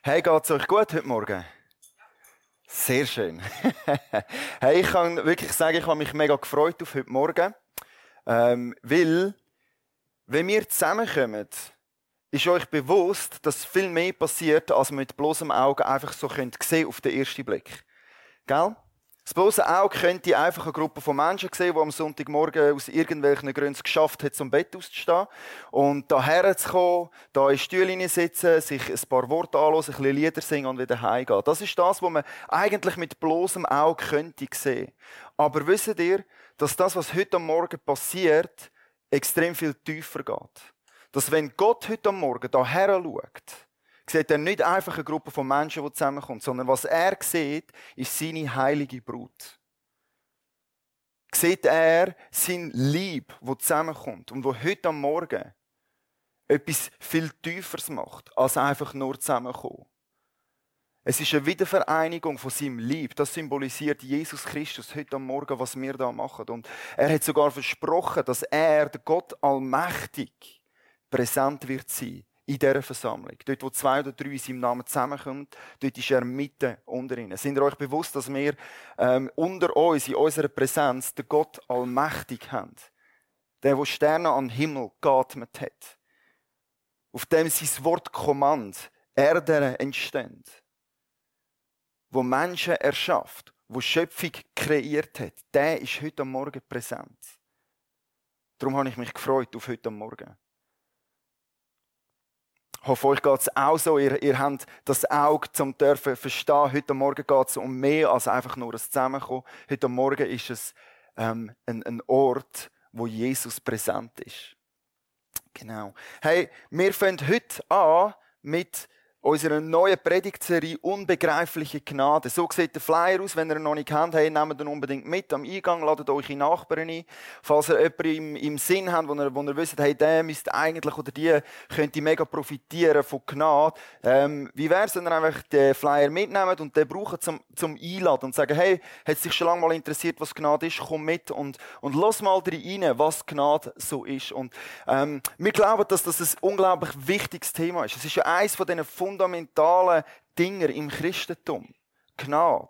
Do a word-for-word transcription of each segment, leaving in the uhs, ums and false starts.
Hey, geht's euch gut heute Morgen? Sehr schön. Hey, ich kann wirklich sagen, ich habe mich mega gefreut auf heute Morgen, ähm, weil, wenn wir zusammenkommen, ist euch bewusst, dass viel mehr passiert, als man mit bloßem Auge einfach so könnt sehen auf den ersten Blick. Gell? Das bloße Auge könnte einfach eine Gruppe von Menschen sehen, die am Sonntagmorgen aus irgendwelchen Gründen es geschafft hat, zum Bett auszustehen und daher zu kommen, da in Stühlen sitzen, sich ein paar Worte anhören, ein bisschen Lieder singen und wieder heimgehen. Das ist das, was man eigentlich mit bloßem Auge könnte sehen. Aber wisst ihr, dass das, was heute am Morgen passiert, extrem viel tiefer geht? Dass wenn Gott heute am Morgen daher schaut, sieht er nicht einfach eine Gruppe von Menschen, die zusammenkommt, sondern was er sieht, ist seine heilige Brut. Sieht er sein Lieb, das zusammenkommt und wo heute am Morgen etwas viel Tieferes macht, als einfach nur zusammenkommen. Es ist eine Wiedervereinigung von seinem Lieb. Das symbolisiert Jesus Christus heute am Morgen, was wir da machen. Und er hat sogar versprochen, dass er, der Gott allmächtig, präsent wird sein. In dieser Versammlung. Dort, wo zwei oder drei in seinem Namen zusammenkommen, dort ist er mitten unter ihnen. Sind ihr euch bewusst, dass wir ähm, unter uns, in unserer Präsenz, den Gott allmächtig haben? Der, der Sterne am Himmel geatmet hat. Auf dem sein Wort Kommand Erde entsteht. Wo Menschen erschafft, wo Schöpfung kreiert hat. Der ist heute am Morgen präsent. Darum habe ich mich gefreut auf heute am Morgen. Ich hoffe, euch geht es auch so. Ihr, ihr habt das Auge zum dürfen verstehen. Heute Morgen geht es um mehr als einfach nur ein Zusammenkommen. Heute Morgen ist es ähm, ein, ein Ort, wo Jesus präsent ist. Genau. Hey, wir fangen heute an mit unserer neuen Predigtserie «Unbegreifliche Gnade». So sieht der Flyer aus, wenn ihr ihn noch nicht kennt. Hey, nehmt ihn unbedingt mit am Eingang, ladet eure Nachbarn ein. Falls ihr jemanden im, im Sinn habt, wo ihr, wo ihr wisst, hey, der müsste eigentlich oder die könnte mega profitieren von Gnade. Ähm, wie wäre es, wenn ihr einfach den Flyer mitnehmt und den braucht zum, zum Einladen und sagen, hey, hat sich schon lange mal interessiert, was Gnade ist, komm mit und, und lass mal rein, was Gnade so ist. Und ähm, wir glauben, dass das ein unglaublich wichtiges Thema ist. Es ist ja eines von diesen fundamentalen Dinge im Christentum. Gnade.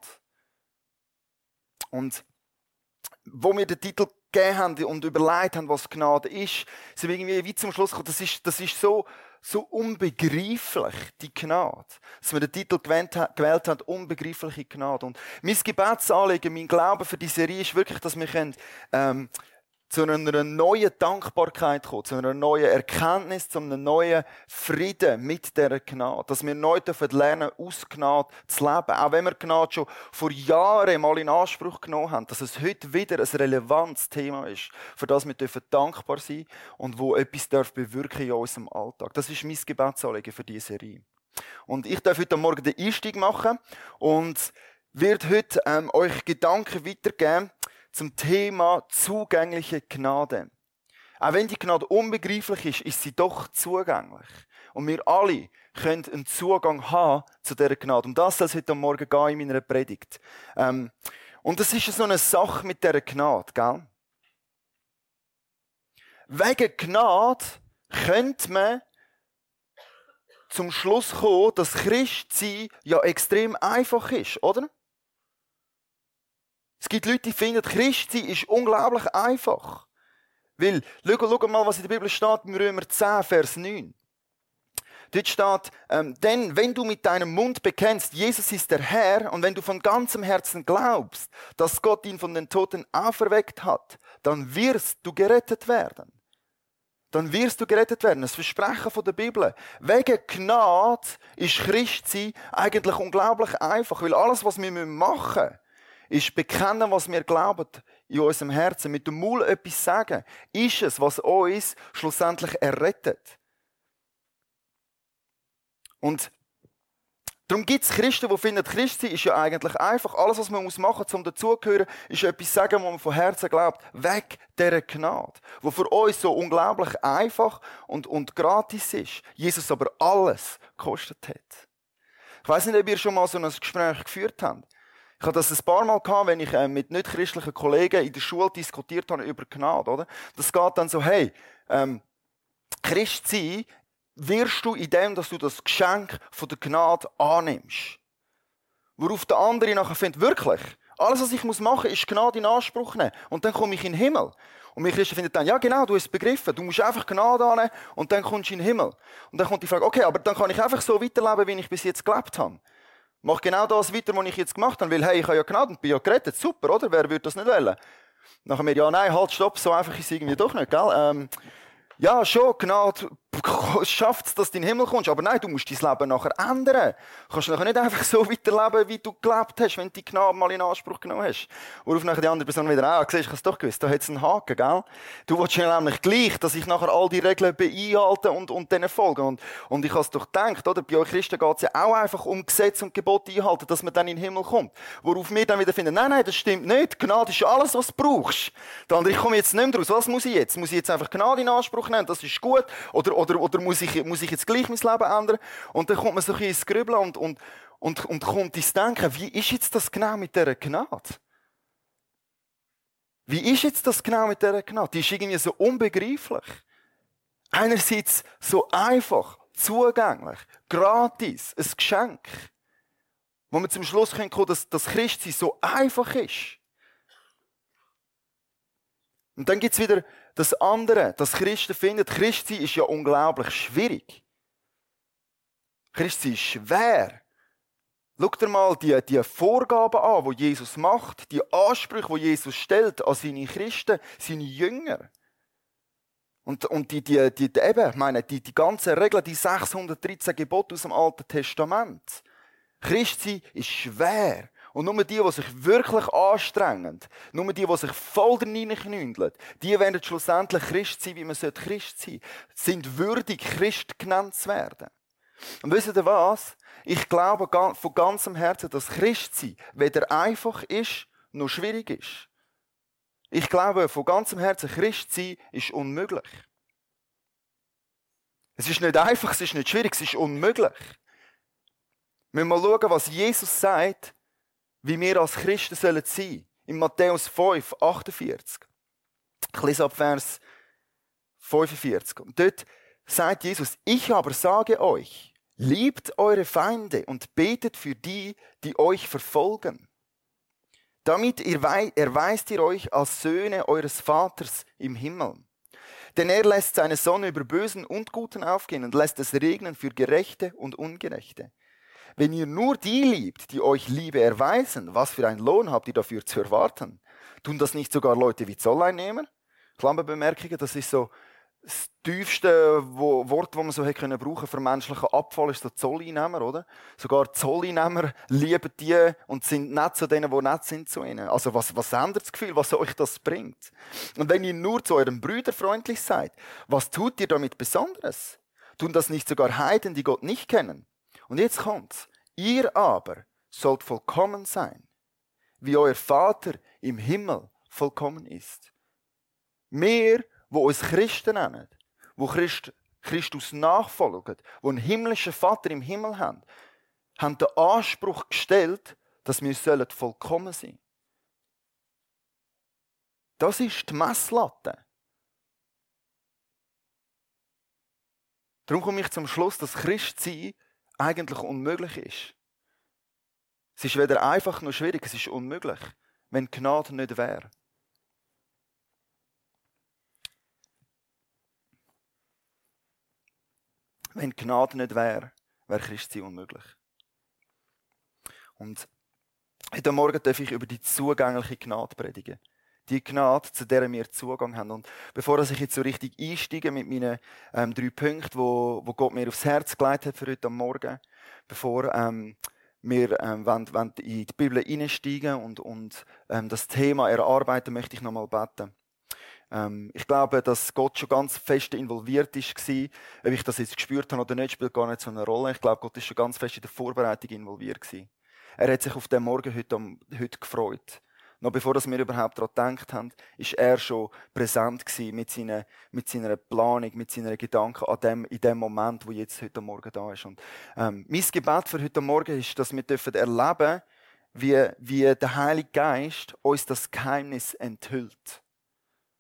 Und wo wir den Titel gegeben haben und überlegt haben, was Gnade ist, sind wir irgendwie wie zum Schluss gekommen, das ist, das ist so, so unbegreiflich, die Gnade. Dass wir den Titel gewählt, gewählt haben, unbegreifliche Gnade. Und mein Gebetsanliegen, mein Glaube für die Serie ist wirklich, dass wir können, ähm, zu einer neuen Dankbarkeit kommen, zu einer neuen Erkenntnis, zu einem neuen Frieden mit dieser Gnade. Dass wir neu lernen, aus Gnade zu leben. Auch wenn wir Gnade schon vor Jahren mal in Anspruch genommen haben, dass es heute wieder ein relevantes Thema ist, für das wir dankbar sein dürfen und wo etwas bewirken in unserem Alltag. Das ist mein Gebetsanliegen für diese Serie. Und ich darf heute Morgen den Einstieg machen und werde heute ähm, euch Gedanken weitergeben zum Thema zugängliche Gnade. Auch wenn die Gnade unbegreiflich ist, ist sie doch zugänglich. Und wir alle können einen Zugang haben zu dieser Gnade. Um das soll es heute Morgen gehen in meiner Predigt. Ähm, und das ist so eine Sache mit dieser Gnade, gell? Wegen Gnade könnte man zum Schluss kommen, dass Christsein ja extrem einfach ist, oder? Es gibt Leute, die finden, Christsein ist unglaublich einfach. Weil, schau, schau mal, was in der Bibel steht, im Römer zehn, Vers neun. Dort steht, ähm, denn wenn du mit deinem Mund bekennst, Jesus ist der Herr, und wenn du von ganzem Herzen glaubst, dass Gott ihn von den Toten auferweckt hat, dann wirst du gerettet werden. Dann wirst du gerettet werden. Das Versprechen von der Bibel. Wegen Gnade ist Christsein eigentlich unglaublich einfach, weil alles, was wir machen müssen, ist bekennen, was wir glauben in unserem Herzen. Mit dem Mund etwas sagen, ist es, was uns schlussendlich errettet. Und darum gibt es Christen, die finden, Christsein ist ja eigentlich einfach. Alles, was man machen muss, um dazugehören, ist etwas sagen, was man von Herzen glaubt. Weg dieser Gnade, die für uns so unglaublich einfach und, und gratis ist. Jesus aber alles gekostet hat. Ich weiss nicht, ob ihr schon mal so ein Gespräch geführt habt. Ich hatte das ein paar Mal gehabt, wenn ich äh, mit nicht-christlichen Kollegen in der Schule diskutiert habe über Gnade, oder? Das geht dann so, hey, ähm, Christsein wirst du in dem, dass du das Geschenk von der Gnade annimmst. Worauf der andere nachher findet, wirklich, alles, was ich machen muss, ist Gnade in Anspruch nehmen. Und dann komme ich in den Himmel. Und wir Christen finden dann, ja genau, du hast es begriffen. Du musst einfach Gnade annehmen und dann kommst du in den Himmel. Und dann kommt die Frage, okay, aber dann kann ich einfach so weiterleben, wie ich bis jetzt gelebt habe. Mach genau das weiter, was ich jetzt gemacht habe. Weil, hey, ich habe ja Gnade und bin ja gerettet. Super, oder? Wer würde das nicht wollen? Nachher mir, ja, nein, halt, stopp, so einfach ist es irgendwie doch nicht, gell? Ähm, ja, schon, Gnade schafft es, dass du in den Himmel kommst. Aber nein, du musst dein Leben nachher ändern. Du kannst nachher nicht einfach so weiterleben, wie du gelebt hast, wenn du die Gnade mal in Anspruch genommen hast. Worauf nachher die andere Person wieder, ah, siehst, ich habe es doch gewusst, da hat es einen Haken, gell? Du willst ja nämlich gleich, dass ich nachher all die Regeln beinhalte und, und denen folge. Und, und ich habe es doch gedacht, oder? Bei euch Christen geht es ja auch einfach um Gesetz und Gebote einhalten, dass man dann in den Himmel kommt. Worauf wir dann wieder finden, nein, nein, das stimmt nicht. Gnade ist alles, was du brauchst. Der andere, ich komme jetzt nicht mehr raus. Was muss ich jetzt? Muss ich jetzt einfach Gnade in Anspruch nehmen? Das ist gut. Oder, oder, oder muss ich, muss ich jetzt gleich mein Leben ändern? Und dann kommt man so ein bisschen ins Grübeln und, und, und, und kommt ins Denken, wie ist jetzt das genau mit dieser Gnade? Wie ist jetzt das genau mit dieser Gnade? Die ist irgendwie so unbegreiflich. Einerseits so einfach, zugänglich, gratis, ein Geschenk. Wo wir zum Schluss kommen können, dass das Christsein so einfach ist. Und dann gibt es wieder das andere, das Christen finden, Christsein ist ja unglaublich schwierig. Christsein ist schwer. Schau dir mal die, die Vorgaben an, die Jesus macht, die Ansprüche, die Jesus stellt an seine Christen, seine Jünger. Und, und die, die, die, die, eben, ich meine, die, die ganzen Regeln, die sechshundertdreizehn Gebote aus dem Alten Testament. Christsein ist schwer. Und nur die, die sich wirklich anstrengen, nur die, die sich voll hineinknündeln, die werden schlussendlich Christ sein, wie man Christ sein sollte, sind würdig, Christ genannt zu werden. Und wisst ihr was? Ich glaube von ganzem Herzen, dass Christsein weder einfach ist, noch schwierig ist. Ich glaube von ganzem Herzen, Christsein ist unmöglich. Es ist nicht einfach, es ist nicht schwierig, es ist unmöglich. Wir müssen mal schauen, was Jesus sagt, wie wir als Christen sein sollen. In Matthäus fünf, achtundvierzig. Ich lese ab Vers fünfundvierzig. Und dort sagt Jesus, ich aber sage euch, liebt eure Feinde und betet für die, die euch verfolgen. Damit erweist ihr euch als Söhne eures Vaters im Himmel. Denn er lässt seine Sonne über Bösen und Guten aufgehen und lässt es regnen für Gerechte und Ungerechte. Wenn ihr nur die liebt, die euch Liebe erweisen, was für einen Lohn habt ihr dafür zu erwarten? Tun das nicht sogar Leute wie Zolleinnehmer? Klammerbemerkungen, das ist so das tiefste Wort, das man so hätte können brauchen für menschlichen Abfall, ist so Zolleinnehmer, oder? Sogar Zolleinnehmer lieben die und sind nett zu denen, die nett sind zu ihnen. Also was, was ändert das Gefühl, was euch das bringt? Und wenn ihr nur zu euren Brüdern freundlich seid, was tut ihr damit Besonderes? Tun das nicht sogar Heiden, die Gott nicht kennen? Und jetzt kommt's. Ihr aber sollt vollkommen sein, wie euer Vater im Himmel vollkommen ist. Wir, wo uns Christen nennen, wo Christ, Christus nachfolgen, wo einen himmlischen Vater im Himmel haben, haben den Anspruch gestellt, dass wir sollen vollkommen sein. Das ist die Messlatte. Darum komme ich zum Schluss, dass Christsein eigentlich unmöglich ist. Es ist weder einfach noch schwierig, es ist unmöglich, wenn Gnade nicht wäre. Wenn Gnade nicht wäre, wäre Christsein unmöglich. Und heute Morgen darf ich über die zugängliche Gnade predigen. Die Gnade, zu der wir Zugang haben. Und bevor ich jetzt so richtig einsteige mit meinen ähm, drei Punkten, wo, wo Gott mir aufs Herz gelegt hat für heute Morgen, bevor ähm, wir ähm, wollen, wollen in die Bibel einsteigen und, und ähm, das Thema erarbeiten, möchte ich noch mal beten. Ähm, ich glaube, dass Gott schon ganz fest involviert war. Ob ich das jetzt gespürt habe oder nicht, spielt gar nicht so eine Rolle. Ich glaube, Gott ist schon ganz fest in der Vorbereitung involviert gewesen. Er hat sich auf den Morgen heute, heute gefreut. Noch bevor wir überhaupt daran gedacht haben, war er schon präsent gewesen mit seiner, mit seiner Planung, mit seinen Gedanken an dem, in dem Moment, wo jetzt heute Morgen da ist. Und, ähm, mein Gebet für heute Morgen ist, dass wir dürfen erleben, wie, wie der Heilige Geist uns das Geheimnis enthüllt.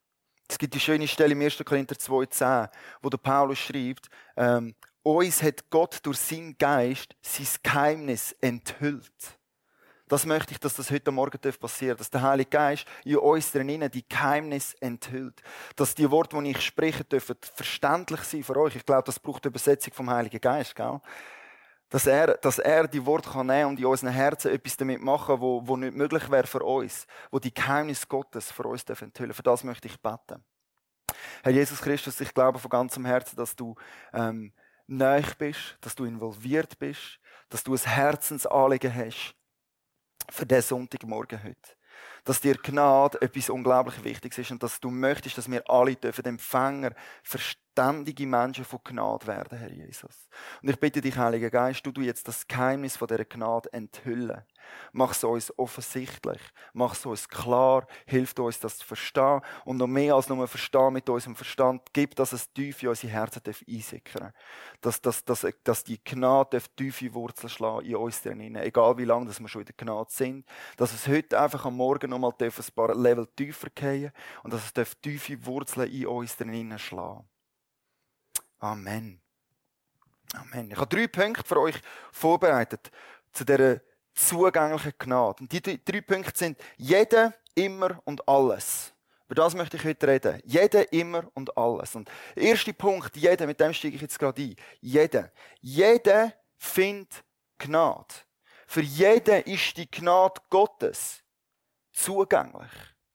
Es gibt die schöne Stelle im ersten Korinther zwei zehn, wo der Paulus schreibt, ähm, uns hat Gott durch seinen Geist sein Geheimnis enthüllt. Das möchte ich, dass das heute Morgen passieren darf, dass der Heilige Geist in uns drinnen die Geheimnis enthüllt. Dass die Worte, die ich spreche, dürfen verständlich sein für euch. Ich glaube, das braucht die Übersetzung vom Heiligen Geist, gell? Dass er, dass er die Worte kann nehmen und in unseren Herzen etwas damit machen, wo, wo nicht möglich wäre für uns, wo die Geheimnis Gottes für uns enthüllen. Für das möchte ich beten. Herr Jesus Christus, ich glaube von ganzem Herzen, dass du ähm, nahe bist, dass du involviert bist, dass du ein Herzensanliegen hast für diesen Sonntagmorgen heute. Dass dir Gnade etwas unglaublich Wichtiges ist und dass du möchtest, dass wir alle dürfen Empfänger, verständige Menschen von Gnade werden, Herr Jesus. Und ich bitte dich, Heiliger Geist, du du jetzt das Geheimnis von dieser Gnade enthüllen. Mach es uns offensichtlich, mach es uns klar, hilf uns, das zu verstehen und noch mehr als nur verstehen mit unserem Verstand, gib, dass es tief in unsere Herzen einsickern darf. Dass, dass, dass, dass die Gnade tiefe Wurzeln schlagen in uns drinnen, egal wie lange dass wir schon in der Gnade sind. Dass es heute einfach am Morgen noch mal ein paar Level tiefer gehen und dass es tiefe Wurzeln in uns drinnen schlagen. Amen. Amen. Ich habe drei Punkte für euch vorbereitet zu dieser zugänglichen Gnade. Und die drei Punkte sind jeder, immer und alles. Über das möchte ich heute reden. Jeder, immer und alles. Und der erste Punkt, jeder, mit dem steige ich jetzt gerade ein. Jeder. Jeder findet Gnade. Für jeden ist die Gnade Gottes zugänglich.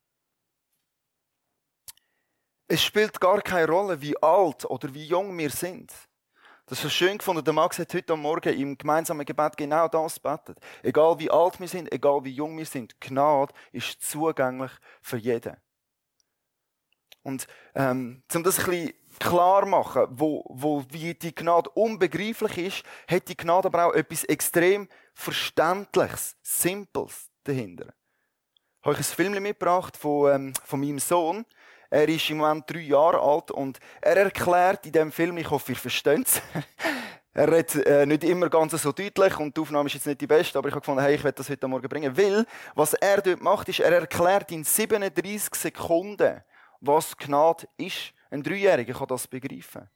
Es spielt gar keine Rolle, wie alt oder wie jung wir sind. Das ist so schön gefunden. Der Max hat heute Morgen im gemeinsamen Gebet genau das gebetet. Egal wie alt wir sind, egal wie jung wir sind, Gnade ist zugänglich für jeden. Und ähm, um das ein bisschen klar zu machen, wo, wo wie die Gnade unbegreiflich ist, hat die Gnade aber auch etwas extrem Verständliches, Simples dahinter. Ich habe euch ein Film mitgebracht von, ähm, von meinem Sohn. Er ist im Moment drei Jahre alt und er erklärt in diesem Film, ich hoffe, ihr versteht es, er redet äh, nicht immer ganz so deutlich und die Aufnahme ist jetzt nicht die beste, aber ich habe gefunden, hey, ich werde das heute Morgen bringen, weil was er dort macht, ist, er erklärt in siebenunddreißig Sekunden, was Gnade ist. Ein Dreijähriger kann das begreifen.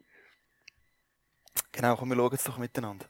Genau, komm, wir schauen jetzt doch miteinander.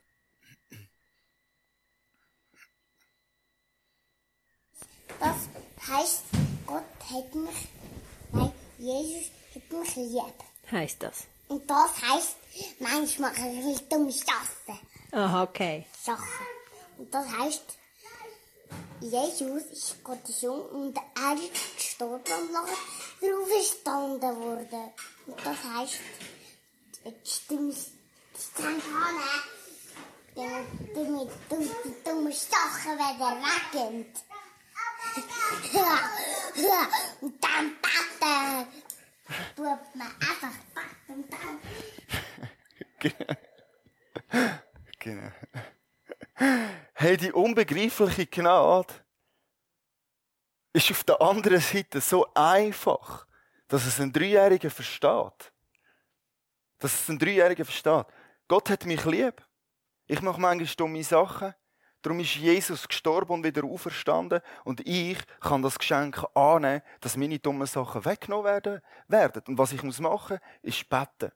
Das heisst, Gott hat mich, nein, Jesus hat mich lieb. Heißt das? Und das heisst, manchmal mache ich nicht dumme Sachen. Aha, okay. Sachen. Und das heisst, Jesus ist Gottes Sohn und er ist gestorben und nachher auferstanden worden. Und das heisst, jetzt du musst streng haben, damit die dummen Sachen wieder weggehen. Und dann beten. Tut man einfach beten und dann. Genau. Hey, die unbegreifliche Gnade ist auf der anderen Seite so einfach, dass es ein Dreijähriger versteht. Dass es ein Dreijähriger versteht. Gott hat mich lieb. Ich mache manchmal dumme Sachen. Darum ist Jesus gestorben und wieder auferstanden. Und ich kann das Geschenk annehmen, dass meine dummen Sachen weggenommen werden. werden. Und was ich machen muss, ist beten.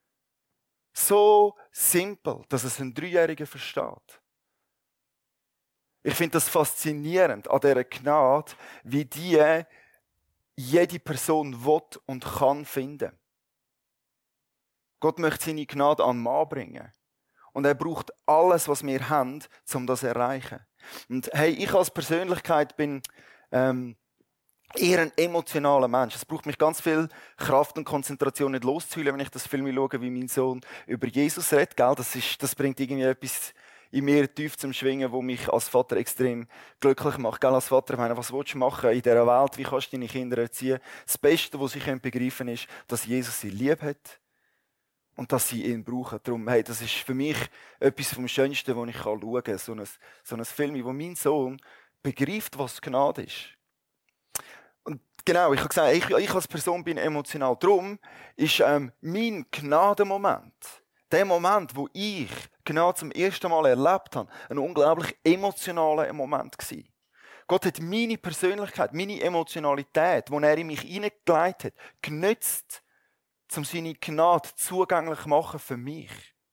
So simpel, dass es ein Dreijähriger versteht. Ich finde das faszinierend an dieser Gnade, wie die jede Person will und kann finden. Gott möchte seine Gnade an den Mann bringen. Und er braucht alles, was wir haben, um das zu erreichen. Und hey, ich als Persönlichkeit bin ähm, eher ein emotionaler Mensch. Es braucht mich ganz viel Kraft und Konzentration, nicht loszuheulen, wenn ich das Film schaue, wie mein Sohn über Jesus redet. Gell? Das, ist, das bringt irgendwie etwas in mir tief zum Schwingen, wo mich als Vater extrem glücklich macht. Gell? Als Vater, ich meine, was willst du machen in dieser Welt? Wie kannst du deine Kinder erziehen? Das Beste, was sie begreifen können, ist, dass Jesus sie lieb hat. Und dass sie ihn brauchen. Darum, hey, das ist für mich etwas vom Schönsten, was ich schauen kann. So ein, so ein Film, wo mein Sohn begreift, was Gnade ist. Und genau, ich habe gesagt, ich, ich als Person bin emotional. Darum ist ähm, mein Gnadenmoment, der Moment, wo ich Gnade zum ersten Mal erlebt habe, ein unglaublich emotionaler Moment gewesen. Gott hat meine Persönlichkeit, meine Emotionalität, die er in mich hineingelegt hat, genutzt, um seine Gnade zugänglich zu machen für mich.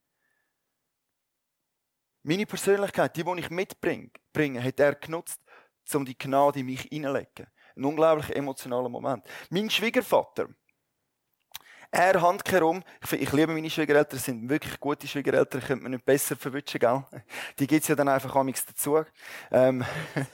Meine Persönlichkeit, die, die ich mitbringe, bringe, hat er genutzt, um die Gnade in mich hineinzulegen. Ein unglaublich emotionaler Moment. Mein Schwiegervater, er handkehrum, ich, ich liebe meine Schwiegereltern, sind wirklich gute Schwiegereltern, könnte man nicht besser verwünschen, gell? Die gibt es ja dann einfach amigs dazu. Ähm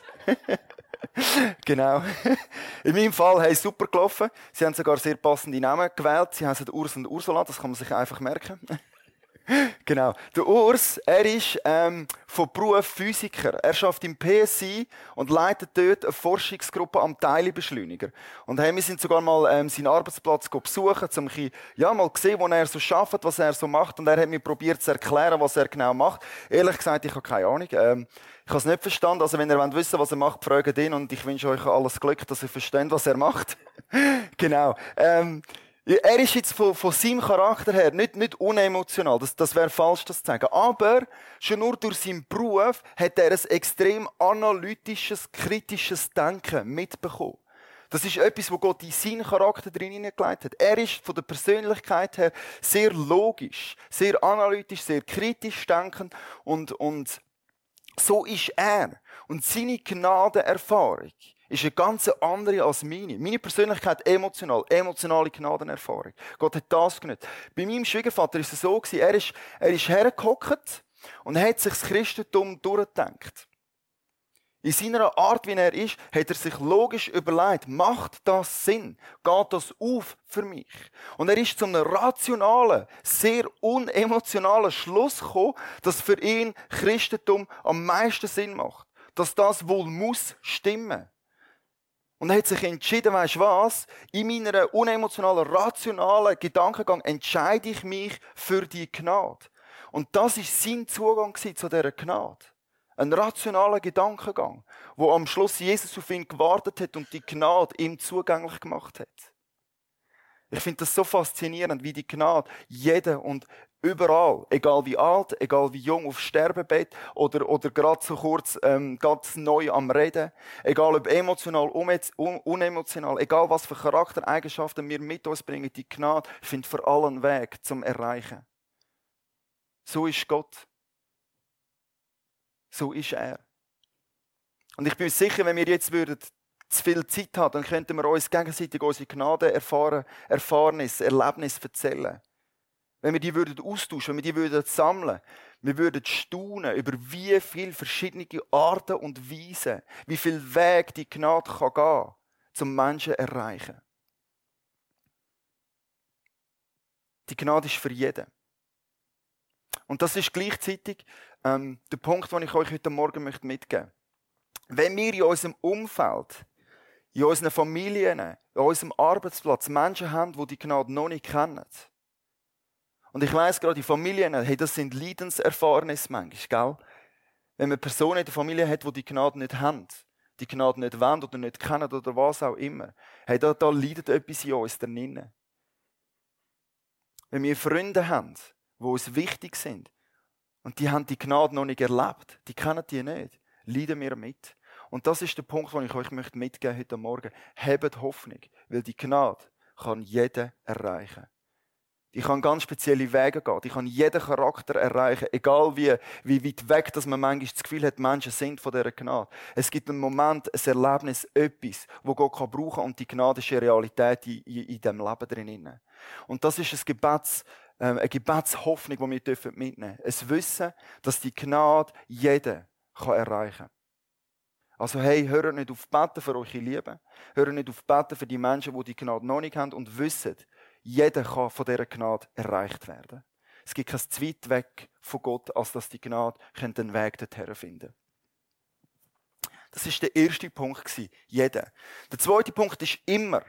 genau. In meinem Fall haben sie super gelaufen. Sie haben sogar sehr passende Namen gewählt. Sie heißen Urs und Ursula, das kann man sich einfach merken. Genau. Der Urs, er ist ähm, von Beruf Physiker. Er arbeitet im P S I und leitet dort eine Forschungsgruppe am Teilchenbeschleuniger. Und hey, wir sind sogar mal ähm, seinen Arbeitsplatz besuchen, um ein bisschen, ja, mal zu sehen, wo er so arbeitet, was er so macht. Und er hat mir probiert zu erklären, was er genau macht. Ehrlich gesagt, ich habe keine Ahnung. Ähm, ich habe es nicht verstanden. Also wenn ihr wollt wissen, was er macht, fragt ihn. Und ich wünsche euch alles Glück, dass ihr versteht, was er macht. Genau. Ähm, Er ist jetzt von, von seinem Charakter her nicht, nicht unemotional, das, das wäre falsch, das zu sagen. Aber schon nur durch seinen Beruf hat er ein extrem analytisches, kritisches Denken mitbekommen. Das ist etwas, wo Gott in seinen Charakter drin hineingelegt hat. Er ist von der Persönlichkeit her sehr logisch, sehr analytisch, sehr kritisch denkend und, und so ist er. Und seine Gnadenerfahrung ist eine ganz andere als meine. Meine Persönlichkeit emotional, emotionale Gnadenerfahrung. Gott hat das genutzt. Bei meinem Schwiegervater war es so, er ist, er ist hergehockt und hat sich das Christentum durchgedacht. In seiner Art, wie er ist, hat er sich logisch überlegt, macht das Sinn? Geht das auf für mich? Und er ist zu einem rationalen, sehr unemotionalen Schluss gekommen, dass für ihn Christentum am meisten Sinn macht. Dass das wohl muss stimmen. Und er hat sich entschieden, weisst du was? In meiner unemotionalen, rationalen Gedankengang entscheide ich mich für die Gnade. Und das war sein Zugang zu dieser Gnade. Ein rationaler Gedankengang, wo am Schluss Jesus auf ihn gewartet hat und die Gnade ihm zugänglich gemacht hat. Ich finde das so faszinierend, wie die Gnade jeder und überall, egal wie alt, egal wie jung, aufs Sterbebett oder, oder gerade so kurz ähm, ganz neu am Reden, egal ob emotional, un- unemotional, egal was für Charaktereigenschaften wir mit uns bringen, die Gnade findet vor allem einen Weg zum Erreichen. So ist Gott. So ist er. Und ich bin sicher, wenn wir jetzt würden zu viel Zeit haben, dann könnten wir uns gegenseitig unsere Gnade erfahren, Erfahrnis, Erlebnis erzählen. Wenn wir die würden austauschen, wenn wir die würden sammeln, wir würden staunen über wie viele verschiedene Arten und Weisen, wie viel Weg die Gnade kann gehen, zum Menschen zu erreichen. Die Gnade ist für jeden. Und das ist gleichzeitig ähm, der Punkt, den ich euch heute Morgen mitgeben möchte. Wenn wir in unserem Umfeld, in unseren Familien, an unserem Arbeitsplatz Menschen haben, die die Gnade noch nicht kennen. Und ich weiss gerade, die Familien, hey, das sind Leidenserfahrnisse manchmal, gell? Wenn man Personen in der Familie hat, die die Gnade nicht haben, die Gnade nicht wollen oder nicht kennen oder was auch immer, hey, da, da leidet etwas in uns drinnen. Wenn wir Freunde haben, die uns wichtig sind, und die haben die Gnade noch nicht erlebt, die kennen die nicht, leiden wir mit. Und das ist der Punkt, den ich euch mitgeben möchte heute Morgen. Habt Hoffnung, weil die Gnade kann jeder erreichen. Die kann ganz spezielle Wege gehen. Die kann jeden Charakter erreichen. Egal wie, wie weit weg, dass man manchmal das Gefühl hat, Menschen sind von dieser Gnade. Es gibt einen Moment, ein Erlebnis, etwas, das Gott kann brauchen kann. Und die Gnade ist eine Realität in, in, in diesem Leben drin. Und das ist ein Gebets, äh, eine Gebetshoffnung, die wir dürfen mitnehmen dürfen. Es Wissen, dass die Gnade jeden kann erreichen kann. Also hey, hört nicht auf beten für eure Liebe. Hört nicht auf beten für die Menschen, die die Gnade noch nicht haben. Und wisst, jeder kann von dieser Gnade erreicht werden. Es gibt kein zu weit weg von Gott, als dass die Gnade den Weg dorthin finden. Das war der erste Punkt. Jeder. Der zweite Punkt ist immer.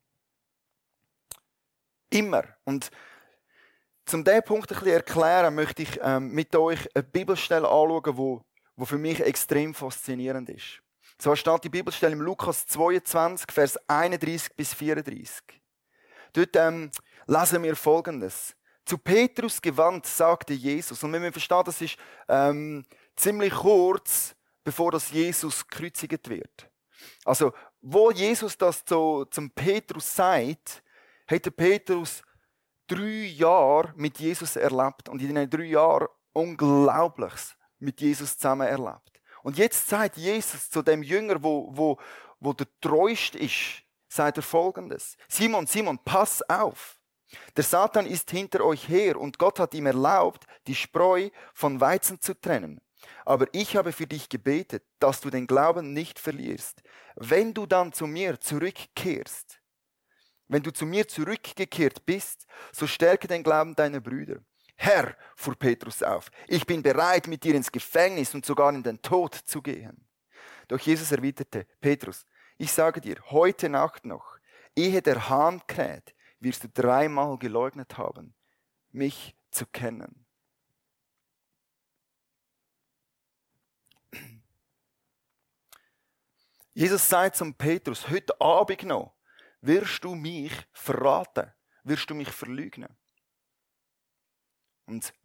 Immer. Und um diesen Punkt ein bisschen erklären, möchte ich ähm, mit euch eine Bibelstelle anschauen, die, die für mich extrem faszinierend ist. So steht die Bibelstelle im Lukas zweiundzwanzig, Vers einunddreißig bis vierunddreißig. Dort ähm, lesen wir Folgendes. Zu Petrus gewandt sagte Jesus, und wenn wir verstehen, das ist ähm, ziemlich kurz, bevor das Jesus gekreuzigt wird. Also, wo Jesus das zu, zum Petrus sagt, hat der Petrus drei Jahre mit Jesus erlebt und in diesen drei Jahren Unglaubliches mit Jesus zusammen erlebt. Und jetzt sagt Jesus zu dem Jünger, wo, wo, wo der treueste ist, sagt er Folgendes: Simon, Simon, pass auf! Der Satan ist hinter euch her und Gott hat ihm erlaubt, die Spreu von Weizen zu trennen. Aber ich habe für dich gebetet, dass du den Glauben nicht verlierst. Wenn du dann zu mir zurückkehrst, wenn du zu mir zurückgekehrt bist, so stärke den Glauben deiner Brüder. Herr, fuhr Petrus auf, ich bin bereit, mit dir ins Gefängnis und sogar in den Tod zu gehen. Doch Jesus erwiderte: Petrus, ich sage dir, heute Nacht noch, ehe der Hahn kräht, wirst du dreimal geleugnet haben, mich zu kennen. Jesus sagt zum Petrus: Heute Abend noch wirst du mich verraten, wirst du mich verleugnen. Und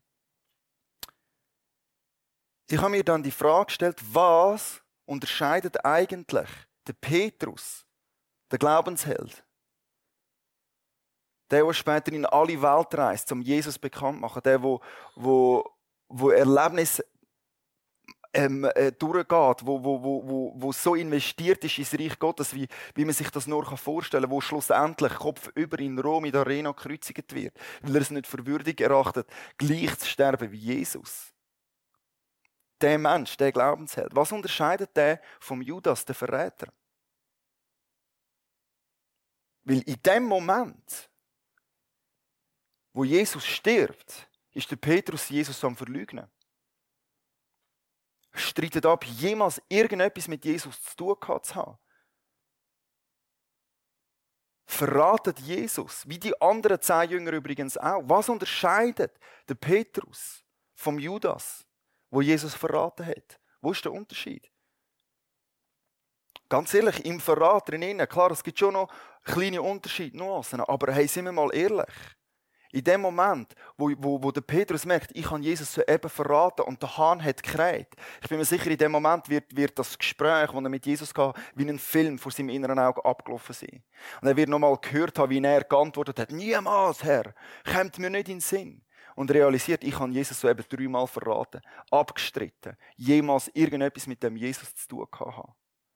ich habe mir dann die Frage gestellt, was unterscheidet eigentlich den Petrus, der Glaubensheld, der, der später in alle Welt reist, um Jesus bekannt zu machen, der, wo, wo, wo Erlebnis ähm, äh, durchgeht, wo, wo, wo, wo, wo so investiert ist ins Reich Gottes, wie, wie man sich das nur vorstellen kann, wo schlussendlich kopfüber in Rom in der Arena gekreuzigt wird, weil er es nicht für würdig erachtet, gleich zu sterben wie Jesus. Der Mensch, der Glaubensheld. Was unterscheidet der vom Judas, der Verräter? Weil in dem Moment, wo Jesus stirbt, ist der Petrus Jesus am Verleugnen. Streitet ab, jemals irgendetwas mit Jesus zu tun gehabt zu haben. Verratet Jesus, wie die anderen zehn Jünger übrigens auch. Was unterscheidet den Petrus vom Judas, wo Jesus verraten hat? Wo ist der Unterschied? Ganz ehrlich, im Verrat drinnen, klar, es gibt schon noch kleine Unterschiede, Nuancen, aber hey, sind wir mal ehrlich. In dem Moment, wo, wo, wo der Petrus merkt, ich habe Jesus soeben verraten und der Hahn hat gekräht. Ich bin mir sicher, in dem Moment wird, wird das Gespräch, das er mit Jesus hatte, wie ein Film vor seinem inneren Auge abgelaufen sein. Und er wird nochmal gehört haben, wie er geantwortet hat: Niemals, Herr, kommt mir nicht in den Sinn. Und realisiert, ich habe Jesus soeben dreimal verraten, abgestritten, jemals irgendetwas mit dem Jesus zu tun gehabt.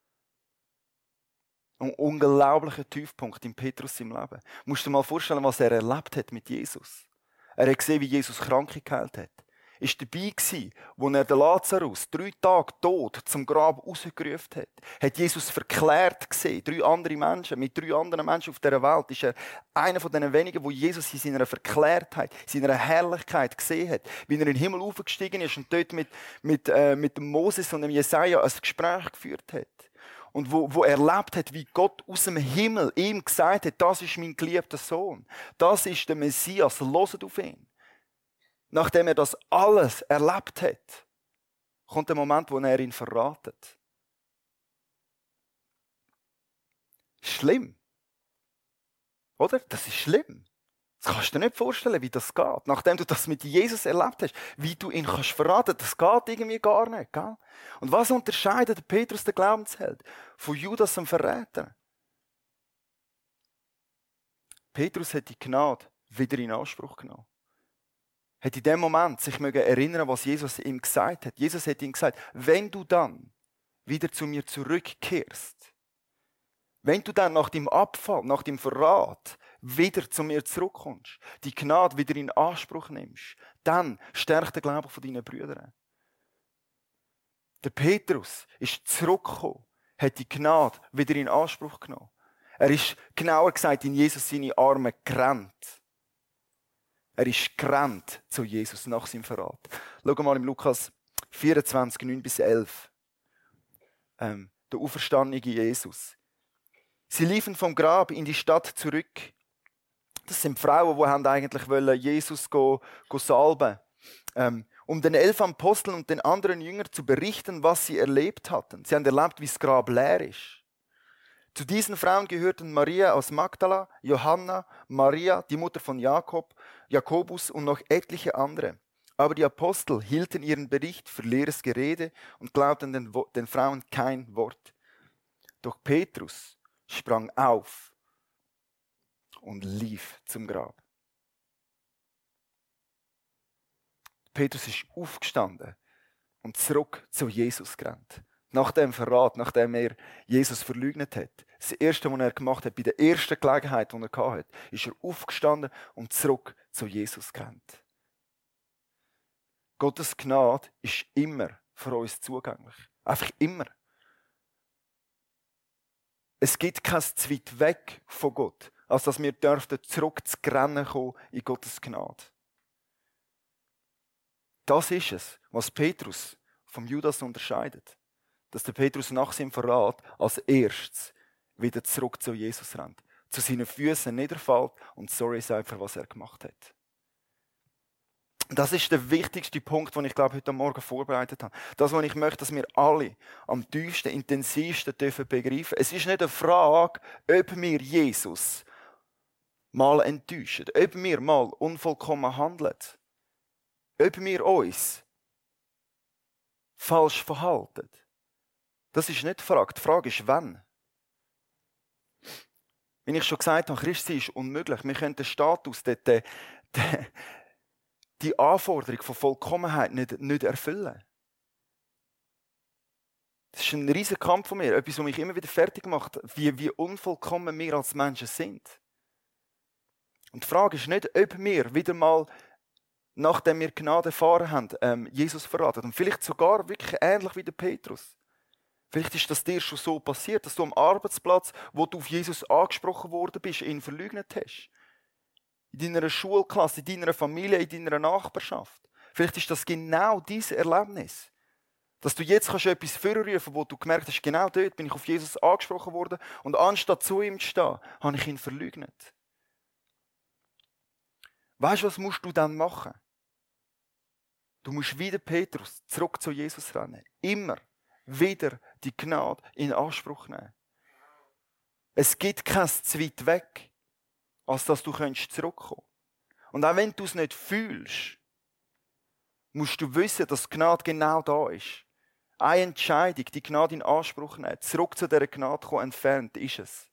Ein unglaublicher Tiefpunkt in Petrus im Leben. Du musst dir mal vorstellen, was er erlebt hat mit Jesus. Er hat gesehen, wie Jesus Kranke geheilt hat. Er war dabei, wo er den Lazarus drei Tage tot zum Grab rausgerufen hat. Hat Jesus verklärt gesehen. Drei andere Menschen, mit drei anderen Menschen auf dieser Welt ist er einer von den wenigen, wo Jesus in seiner Verklärtheit, in seiner Herrlichkeit gesehen hat. Wie er in den Himmel aufgestiegen ist und dort mit, mit, äh, mit dem Moses und dem Jesaja ein Gespräch geführt hat. Und wo, wo er erlebt hat, wie Gott aus dem Himmel ihm gesagt hat: Das ist mein geliebter Sohn. Das ist der Messias. Hört auf ihn. Nachdem er das alles erlebt hat, kommt der Moment, wo er ihn verratet. Schlimm. Oder? Das ist schlimm. Das kannst du dir nicht vorstellen, wie das geht. Nachdem du das mit Jesus erlebt hast, wie du ihn kannst verraten, das geht irgendwie gar nicht. Gell? Und was unterscheidet Petrus, der Glaubensheld, von Judas, dem Verräter? Petrus hat die Gnade wieder in Anspruch genommen. Hat in dem Moment sich mögen erinnern, was Jesus ihm gesagt hat. Jesus hat ihm gesagt: Wenn du dann wieder zu mir zurückkehrst, wenn du dann nach dem Abfall, nach dem Verrat wieder zu mir zurückkommst, die Gnade wieder in Anspruch nimmst, dann stärkt der Glaube von deinen Brüdern. Der Petrus ist zurückgekommen, hat die Gnade wieder in Anspruch genommen. Er ist, genauer gesagt, in Jesus seine Arme gerannt. Er ist gerannt zu Jesus nach seinem Verrat. Schau mal im Lukas vierundzwanzig, neun bis elf. Ähm, der auferstandene Jesus. Sie liefen vom Grab in die Stadt zurück. Das sind Frauen, die haben eigentlich wollen Jesus go, go salben, ähm, um den elf Aposteln und den anderen Jüngern zu berichten, was sie erlebt hatten. Sie haben erlebt, wie das Grab leer ist. Zu diesen Frauen gehörten Maria aus Magdala, Johanna, Maria, die Mutter von Jakob, Jakobus und noch etliche andere. Aber die Apostel hielten ihren Bericht für leeres Gerede und glaubten den, den Frauen kein Wort. Doch Petrus sprang auf und lief zum Grab. Petrus ist aufgestanden und zurück zu Jesus gerannt. Nach dem Verrat, nachdem er Jesus verleugnet hat. Das Erste, was er gemacht hat, bei der ersten Gelegenheit, die er hatte, ist er aufgestanden und zurück zu Jesus gerannt. Gottes Gnade ist immer für uns zugänglich. Einfach immer. Es gibt kein zu weit weg von Gott, als dass wir dürften zurück zu Rennen kommen in Gottes Gnade. Das ist es, was Petrus vom Judas unterscheidet. Dass der Petrus nach seinem Verrat als erstes wieder zurück zu Jesus rennt, zu seinen Füßen niederfällt und sorry sagt, für was er gemacht hat. Das ist der wichtigste Punkt, den ich glaube, heute Morgen vorbereitet habe. Das, was ich möchte, dass wir alle am tiefsten, intensivsten dürfen begreifen. Es ist nicht eine Frage, ob wir Jesus mal enttäuschen, ob wir mal unvollkommen handeln, ob wir uns falsch verhalten. Das ist nicht die Frage. Die Frage ist, wann. Wie ich schon gesagt habe, Christsein ist unmöglich. Wir können den Status, den, den, den, die Anforderung von Vollkommenheit nicht, nicht erfüllen. Das ist ein riesiger Kampf von mir. Etwas, was mich immer wieder fertig macht, wie, wie unvollkommen wir als Menschen sind. Und die Frage ist nicht, ob wir wieder mal, nachdem wir Gnade erfahren haben, ähm, Jesus verraten. Und vielleicht sogar wirklich ähnlich wie der Petrus. Vielleicht ist das dir schon so passiert, dass du am Arbeitsplatz, wo du auf Jesus angesprochen worden bist, ihn verleugnet hast. In deiner Schulklasse, in deiner Familie, in deiner Nachbarschaft. Vielleicht ist das genau dieses Erlebnis. Dass du jetzt kannst etwas vorrufen, wo du gemerkt hast, genau dort bin ich auf Jesus angesprochen worden und anstatt zu ihm zu stehen, habe ich ihn verleugnet. Weißt du, was musst du dann machen? Du musst wieder Petrus zurück zu Jesus rennen. Immer wieder die Gnade in Anspruch nehmen. Es gibt kein zu weit weg, als dass du zurückkommen kannst. Und auch wenn du es nicht fühlst, musst du wissen, dass die Gnade genau da ist. Eine Entscheidung, die Gnade in Anspruch nehmen, zurück zu dieser Gnade kommen, entfernt ist es.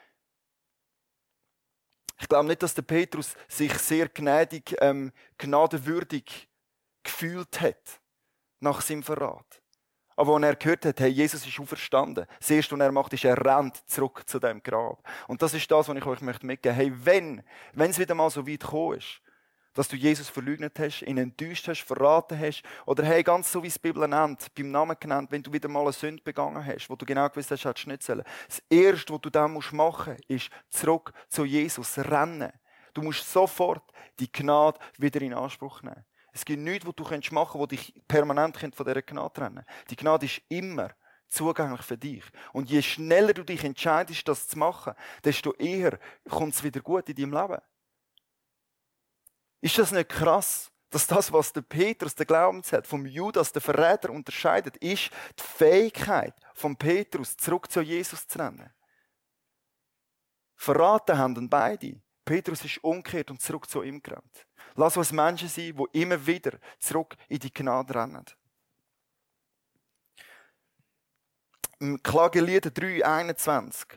Ich glaube nicht, dass der Petrus sich sehr gnädig, ähm, gnadenwürdig gefühlt hat nach seinem Verrat. Aber als er gehört hat, hey, Jesus ist auferstanden, das Erste, was er macht, ist, er rennt zurück zu dem Grab. Und das ist das, was ich euch mitgeben möchte. Hey, wenn, wenn es wieder mal so weit gekommen ist, dass du Jesus verleugnet hast, ihn enttäuscht hast, verraten hast, oder hey, ganz so wie es die Bibel nennt, beim Namen genannt, wenn du wieder mal eine Sünde begangen hast, wo du genau gewusst hast, hättest du nicht sollen. Das Erste, was du dann machen musst, ist zurück zu Jesus rennen. Du musst sofort die Gnade wieder in Anspruch nehmen. Es gibt nichts, was du machen kannst, das dich permanent von dieser Gnade trennen kann. Die Gnade ist immer zugänglich für dich. Und je schneller du dich entscheidest, das zu machen, desto eher kommt es wieder gut in deinem Leben. Ist das nicht krass, dass das, was der Petrus, der Glaubensheld, vom Judas, der Verräter, unterscheidet, ist die Fähigkeit von Petrus, zurück zu Jesus zu rennen? Verraten haben beide. Petrus ist umgekehrt und zurück zu ihm gerannt. Lass uns Menschen sein, die immer wieder zurück in die Gnade rennen. Im Klagelieder drei einundzwanzig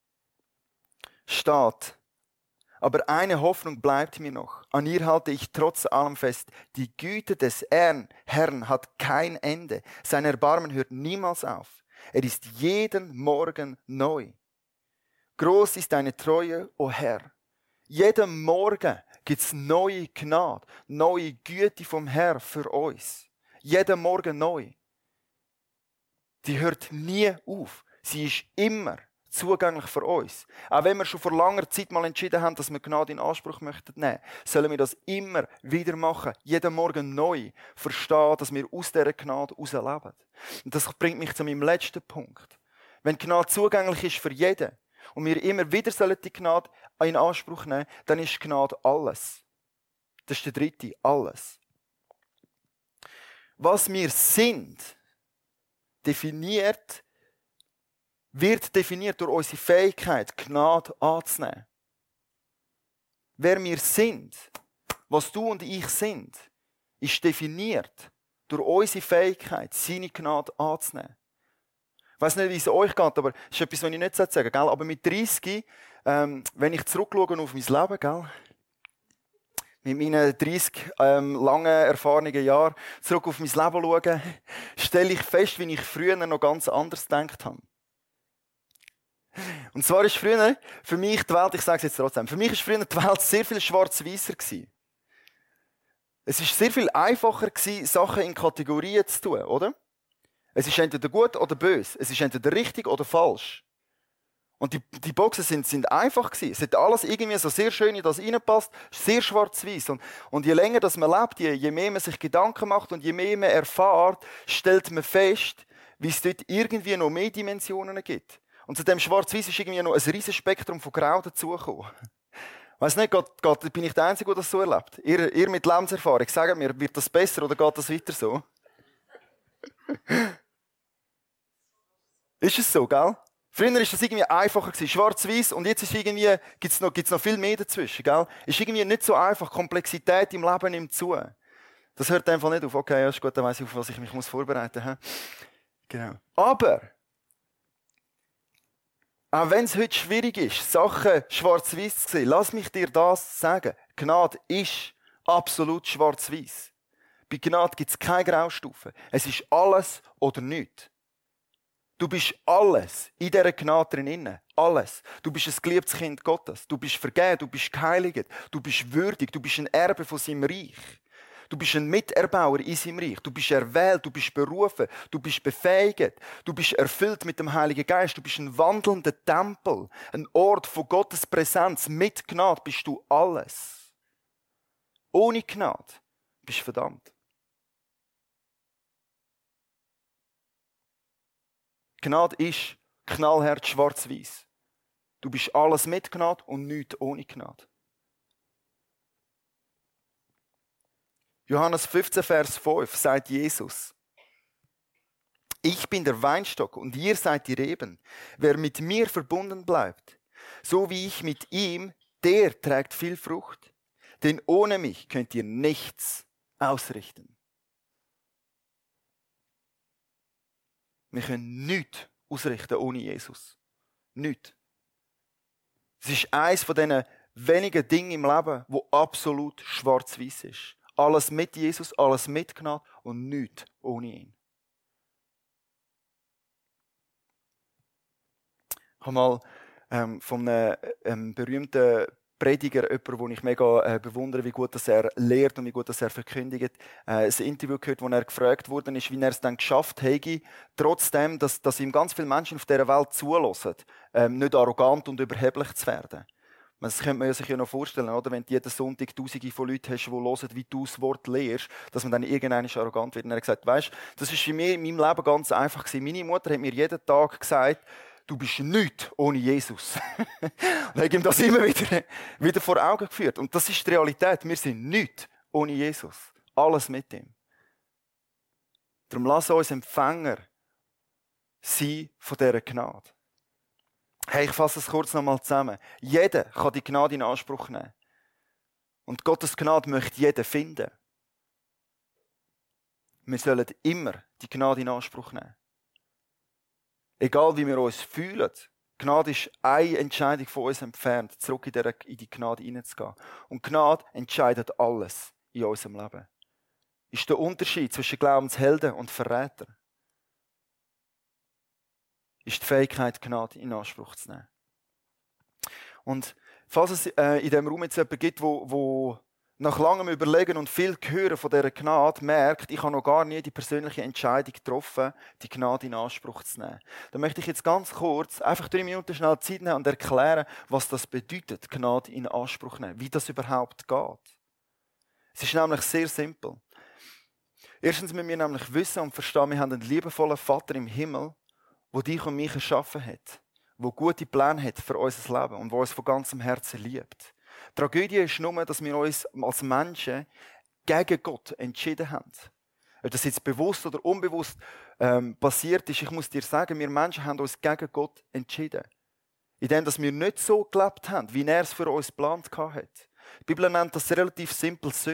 steht: Aber eine Hoffnung bleibt mir noch. An ihr halte ich trotz allem fest. Die Güte des Herrn, Herrn hat kein Ende. Sein Erbarmen hört niemals auf. Er ist jeden Morgen neu. Groß ist deine Treue, o Herr. Jeden Morgen gibt es neue Gnade, neue Güte vom Herrn für uns. Jeden Morgen neu. Die hört nie auf. Sie ist immer zugänglich für uns. Auch wenn wir schon vor langer Zeit mal entschieden haben, dass wir Gnade in Anspruch möchten nehmen, sollen wir das immer wieder machen. Jeden Morgen neu verstehen, dass wir aus dieser Gnade herausleben. Und das bringt mich zu meinem letzten Punkt. Wenn Gnade zugänglich ist für jeden und wir immer wieder die Gnade in Anspruch nehmen, dann ist Gnade alles. Das ist der dritte, alles. Was wir sind, definiert wird definiert durch unsere Fähigkeit, Gnade anzunehmen. Wer wir sind, was du und ich sind, ist definiert durch unsere Fähigkeit, seine Gnade anzunehmen. Ich weiss nicht, wie es euch geht, aber das ist etwas, was ich nicht sagen sollte. Gell? Aber mit dreißig, ähm, wenn ich zurückschaue auf mein Leben, gell? Mit meinen dreißig ähm, langen, erfahrenen Jahren zurück auf mein Leben schaue, stelle ich fest, wie ich früher noch ganz anders gedacht habe. Und zwar ist früher für mich die Welt, ich sage es jetzt trotzdem, für mich ist früher die Welt sehr viel schwarz-weißer gewesen. Es ist sehr viel einfacher gewesen, Sachen in Kategorien zu tun, oder? Es ist entweder gut oder böse. Es ist entweder richtig oder falsch. Und die, die Boxen sind, sind einfach gewesen. Es hat alles irgendwie so sehr schön in das reinpasst, sehr schwarz-weiß. Und, und je länger das man lebt, je, je mehr man sich Gedanken macht und je mehr man erfährt, stellt man fest, wie es dort irgendwie noch mehr Dimensionen gibt. Und zu dem Schwarz-Weiß ist irgendwie noch ein riesiges Spektrum von Grau dazugekommen. Ich weiss nicht, geht, geht, bin ich der Einzige, der das so erlebt? Ihr, ihr mit Lebenserfahrung, sagt mir, wird das besser oder geht das weiter so? Ist es so, gell? Früher war das irgendwie einfacher, schwarz-weiß, und jetzt gibt es noch, gibt's noch viel mehr dazwischen, gell? Ist irgendwie nicht so einfach, Komplexität im Leben nimmt zu. Das hört einfach nicht auf. Okay, ja, ist gut, dann weiss ich, auf was ich mich muss vorbereiten muss. Genau. Aber auch wenn es heute schwierig ist, Sachen schwarz-weiß zu sehen, lass mich dir das sagen. Gnade ist absolut schwarz-weiß. Bei Gnade gibt es keine Graustufe. Es ist alles oder nichts. Du bist alles in dieser Gnade drin. Alles. Du bist ein geliebtes Kind Gottes. Du bist vergeben, du bist geheiligt, du bist würdig, du bist ein Erbe von seinem Reich. Du bist ein Miterbauer in seinem Reich. Du bist erwählt, du bist berufen, du bist befähigt, du bist erfüllt mit dem Heiligen Geist. Du bist ein wandelnder Tempel, ein Ort von Gottes Präsenz. Mit Gnade bist du alles. Ohne Gnade bist du verdammt. Gnade ist knallhart schwarz-weiß. Du bist alles mit Gnade und nichts ohne Gnade. Johannes fünfzehn, Vers fünf sagt Jesus: Ich bin der Weinstock und ihr seid die Reben. Wer mit mir verbunden bleibt, so wie ich mit ihm, der trägt viel Frucht. Denn ohne mich könnt ihr nichts ausrichten. Wir können nichts ausrichten ohne Jesus. Nichts. Es ist eines von diesen wenigen Dingen im Leben, wo absolut schwarz-weiß ist. Alles mit Jesus, alles mit Gnade und nichts ohne ihn. Ich habe mal ähm, von einem ähm, berühmten Prediger, jemanden, den ich mega äh, bewundere, wie gut dass er lehrt und wie gut dass er verkündigt, äh, ein Interview gehört, wo er gefragt worden ist, wie er es dann geschafft hätte, trotzdem, dass, dass ihm ganz viele Menschen auf dieser Welt zulassen, ähm, nicht arrogant und überheblich zu werden. Das könnte man sich ja noch vorstellen, oder? Wenn du jeden Sonntag Tausende von Leuten hast, die hören, wie du das Wort lehrst, dass man dann irgendwann arrogant wird. Und er hat gesagt, weisst, das war für mich in meinem Leben ganz einfach gewesen. Meine Mutter hat mir jeden Tag gesagt, du bist nichts ohne Jesus. Und hat ihm das immer wieder, wieder vor Augen geführt. Und das ist die Realität. Wir sind nichts ohne Jesus. Alles mit ihm. Darum lass uns Empfänger sein von dieser Gnade. Hey, ich fasse es kurz nochmal zusammen. Jeder kann die Gnade in Anspruch nehmen. Und Gottes Gnade möchte jeder finden. Wir sollen immer die Gnade in Anspruch nehmen. Egal wie wir uns fühlen. Gnade ist eine Entscheidung von uns entfernt, zurück in die Gnade hineinzugehen. Und Gnade entscheidet alles in unserem Leben. Ist der Unterschied zwischen Glaubenshelden und Verräter. Ist die Fähigkeit, Gnade in Anspruch zu nehmen. Und falls es äh, in diesem Raum jetzt jemanden gibt, wo, wo nach langem Überlegen und viel Hören von dieser Gnade merkt, ich habe noch gar nie die persönliche Entscheidung getroffen, die Gnade in Anspruch zu nehmen. Dann möchte ich jetzt ganz kurz, einfach drei Minuten schnell Zeit nehmen und erklären, was das bedeutet, Gnade in Anspruch nehmen, wie das überhaupt geht. Es ist nämlich sehr simpel. Erstens müssen wir nämlich wissen und verstehen, wir haben einen liebevollen Vater im Himmel, der dich und mich erschaffen hat, der gute Pläne hat für unser Leben und der uns von ganzem Herzen liebt. Die Tragödie ist nur, dass wir uns als Menschen gegen Gott entschieden haben. Ob das jetzt bewusst oder unbewusst ähm, passiert ist, ich muss dir sagen, wir Menschen haben uns gegen Gott entschieden. Indem dass wir nicht so gelebt haben, wie er es für uns geplant hat. Die Bibel nennt das relativ simpel Sünde.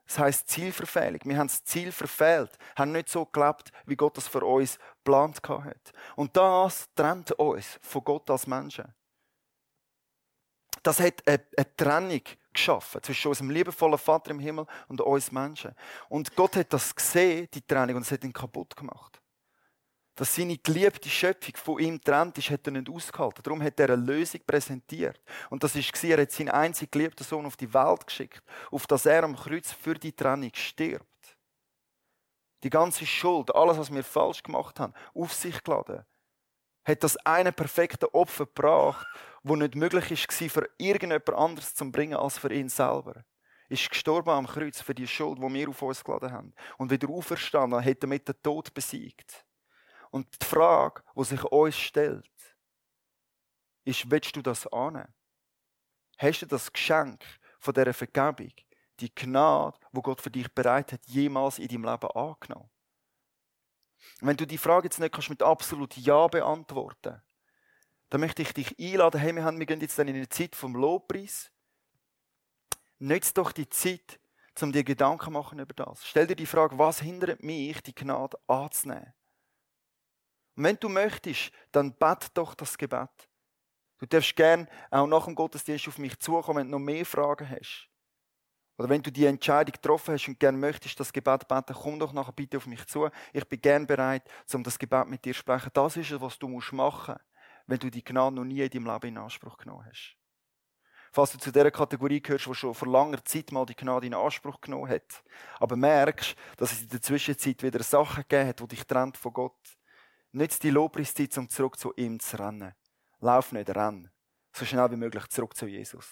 Das heisst Zielverfehlung. Wir haben das Ziel verfehlt, haben nicht so gelebt, wie Gott das für uns geplant hat. Und das trennt uns von Gott als Menschen. Das hat eine, eine Trennung geschaffen zwischen unserem liebevollen Vater im Himmel und uns Menschen. Und Gott hat das gesehen, die Trennung, und es hat ihn kaputt gemacht. Dass seine geliebte Schöpfung von ihm getrennt ist, hat er nicht ausgehalten. Darum hat er eine Lösung präsentiert. Und das war, er hat seinen einzig geliebten Sohn auf die Welt geschickt, auf dass er am Kreuz für die Trennung stirbt. Die ganze Schuld, alles, was wir falsch gemacht haben, auf sich geladen. Hat das eine perfekte Opfer gebracht, das nicht möglich war, für irgendjemand anderes zu bringen als für ihn selber. Ist gestorben am Kreuz für die Schuld, die wir auf uns geladen haben. Und wieder auferstanden, hat er mit dem Tod besiegt. Und die Frage, die sich uns stellt, ist, willst du das annehmen? Hast du das Geschenk von dieser Vergebung, die Gnade, die Gott für dich bereit hat, jemals in deinem Leben angenommen? Und wenn du die Frage jetzt nicht mit absolut Ja beantworten kannst, dann möchte ich dich einladen, hey, wir, haben, wir gehen jetzt dann in eine Zeit vom Lobpreis. Nutz doch die Zeit, um dir Gedanken zu machen über das. Stell dir die Frage, was hindert mich, die Gnade anzunehmen? Und wenn du möchtest, dann bete doch das Gebet. Du darfst gerne auch nach dem Gottesdienst auf mich zukommen, wenn du noch mehr Fragen hast. Oder wenn du die Entscheidung getroffen hast und gerne möchtest, das Gebet beten, komm doch nachher bitte auf mich zu. Ich bin gerne bereit, um das Gebet mit dir zu sprechen. Das ist es, was du machen musst, wenn du die Gnade noch nie in deinem Leben in Anspruch genommen hast. Falls du zu dieser Kategorie gehörst, die schon vor langer Zeit mal die Gnade in Anspruch genommen hat, aber merkst, dass es in der Zwischenzeit wieder Sachen gegeben hat, die dich trennt von Gott. Nutz die Lobpreiszeit, um zurück zu ihm zu rennen. Lauf nicht, renn. So schnell wie möglich zurück zu Jesus.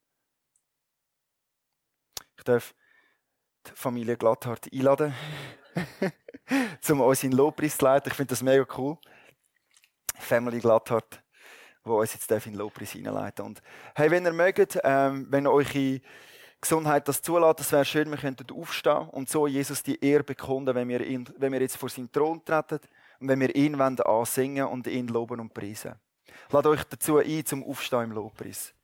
Ich darf die Familie Glatthardt einladen, um uns in den Lobpreis zu leiten. Ich finde das mega cool. Family Glatthardt, die uns jetzt in den Lobpreis hineinleiten. Und hey, wenn ihr mögt, ähm, wenn eure Gesundheit das zulässt, das wäre schön, wir könnten aufstehen und so Jesus die Ehre bekunden, wenn wir, ihn, wenn wir jetzt vor seinen Thron treten und wenn wir ihn ansingen und ihn loben und preisen. Lasst euch dazu ein, zum Aufstehen im Lobpreis.